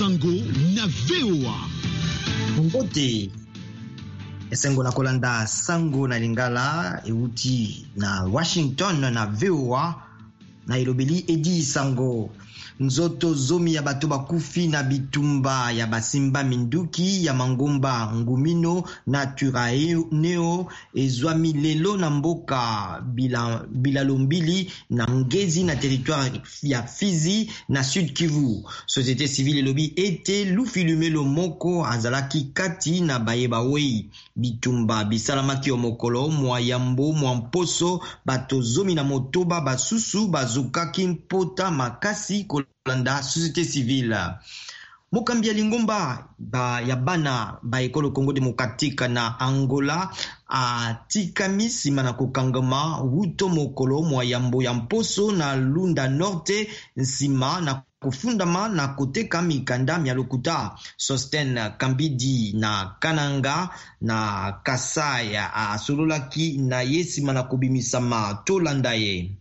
sango na VOA. Mbote esengo na kolanda sango na lingala euti na Washington na VOA na ilobeli edi sango. Nzoto zomi ya bato bakufi na bitumba ya basimba minduki ya mangomba ngumino na Turaeneo ezwami lelo na mboka bilalombili na ngezi na territoire ya Fizi na Sud Kivu. Société civile elobi ete lufilumelo moko azalaki kati na bayeba wei bitumba bisalamaki omokolo mwayambo mwamposo bato zomi na motoba basusu bazukaki mpota makasi kolanda société civile. Mokambi ya lingomba ya bana ba ekolo Congo Démocratique na Angola atikami nsima na kokangama wuto mokolo mwayambo ya mposo na Lunda Norte nsima na kufundama na koteka mikanda ya lokuta. Sosten Kambidi na Kananga na Kasaya asololaki na yesima na kubimisama tolandaye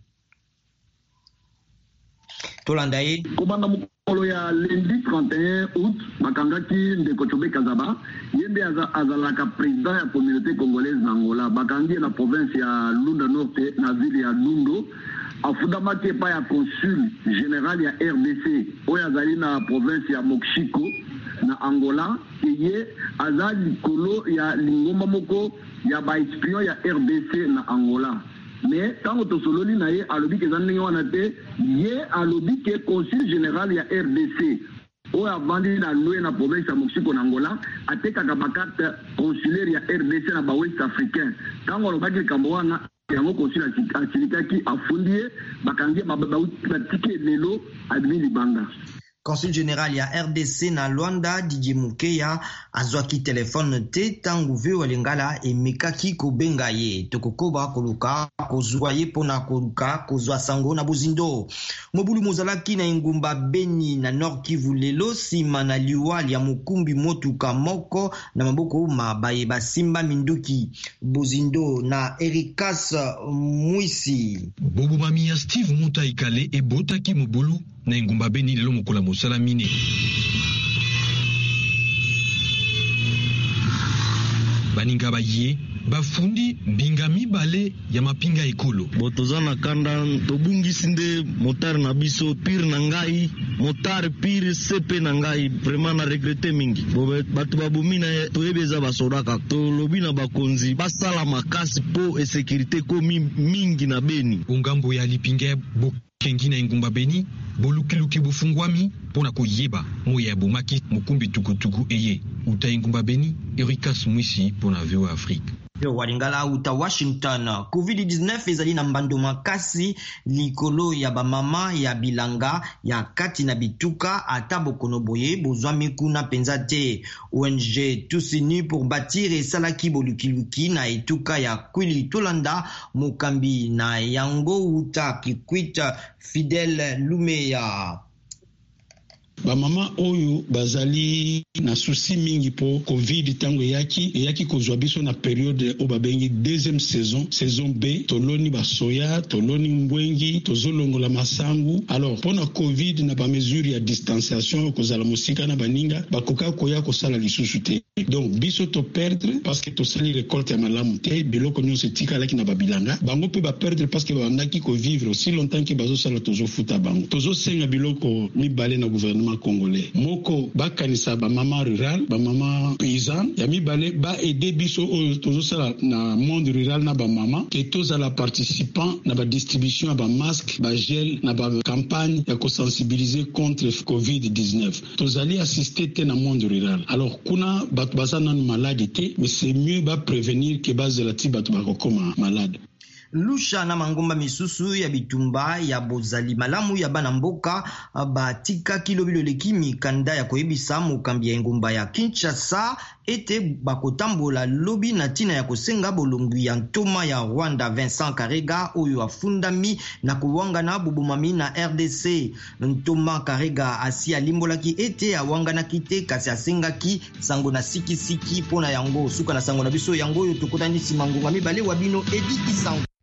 kobanda mokolo ya lundi 31 août bakangaki ndeko Chobe Kazaba yembe azalaka président ya communauté congolaise na Angola. Bakangi na province ya Lunda Norte na ville ya Lundo. Afundamaki epai ya consul général ya RDC oyo azali na province ya Mokshiko na Angola. Eye aza likolo ya lingomba moko ya baespion ya RDC na Angola. Mais tango tosololi na ye alobi ke ndenge wana te, ye alobi ke consul général ya RDC oyo avandi na loue na province ya Mexico na Angola atekaka bakarte consulaire ya RDC na ba West Africain. Tango alobaki likambo wana yango consul asilikaki afundi ye bakangi batike lelo admi libanga. Consul général ya RDC na Luanda Didier Mukeya azwaki telefone te tangu VOA lingala emekaki kobenga ye tokokoba koluka kozwa ye pona koluka kozwa sango na bozindo. Mobulu mozalaki na ingumba Beni na Nord Kivu lelo sima na liwali ya mukumbi motuka moko na maboko mabaye basimba minduki bozindo na Erikas Mwisi. Bobo mami ya Steve Mutaikale ebotaki mobulu na ingumba Beni lelo mokola mosala mine. Baninga baye bafundi binga mibale ya mapinga ekolo. Botoza na kanda tobungisi nde motar na biso pire na ngai motar pire sepe na ngai vraiment na regrete mingi. Batu babumina toyebeza basodaka tolobi na bakonzi basala makasi po e sécurité ko mingi na Beni. Ungambo ya lipinga kengi na ingumba Beni bolukiluki bufungwami pona koyeba moya bomaki mukumbi tukutuku eye uta ingumba Beni. Erikas Mwisi pona VOA Afrique. Walingala uta Washington. COVID-19 ezali na mbando makasi likolo ya bamama ya bilanga ya kati na bituka ata bokono boye bozwami kuna penza te. ONG Tous Unis pour Bâtir esalaki bolukiluki na etuka ya Kwili Tolanda mokambi na yango uta Kikwita Fidel Lumeya. Bamama oyo bazali na souci mingi po Covid tango eyaki kozwa biso na periode o babengi deuxième saison B, toloni basoya, toloni mbwengi, tozolongola masangu. Alors pona Covid na ba mesure ya distanciation kozala mosika na baninga bakoka koya kosala lisusu te. Donc biso to perdre parce que tosali récolte ya malamu te biloko nyonso etikalaki na babilanga bango pe ba perdre parce que bandaki ko vivre aussi longtemps que bazosala tozofuta bango tozosenga biloko mibale na gouvernement congolais moko bakanisa ba mama rural ba mama paysan ya mibale ba aider biso tozosala na monde rural na ba mama ke tozala participant na ba distribution ya ba masque ba gel na ba campagne ya kosensibiliser contre COVID-19 tozali assister te na monde rural. Alors kuna baza nanu malade te, mais c'est mieux ba prévenir que bazela ti bato bakokoma malade. Lusha na mangomba misusu ya bitumba ya bozali malamu ya bana mboka batika kilobilo leki mikanda ya koyebisa mokambi ya ngomba ya Kinshasa ete bakotambola lobi na tina ya kosenga bolongu ya ntoma ya Rwanda Vincent Karega oyo afundami na kuwangana bubumami na RDC. Ntoma Karega asi alimbolaki ete awanganaki te kasi asengaki sango na sikisiki pona yango suka na sango na biso yango yo tokotanisi mangunga mibale wabino edi isango.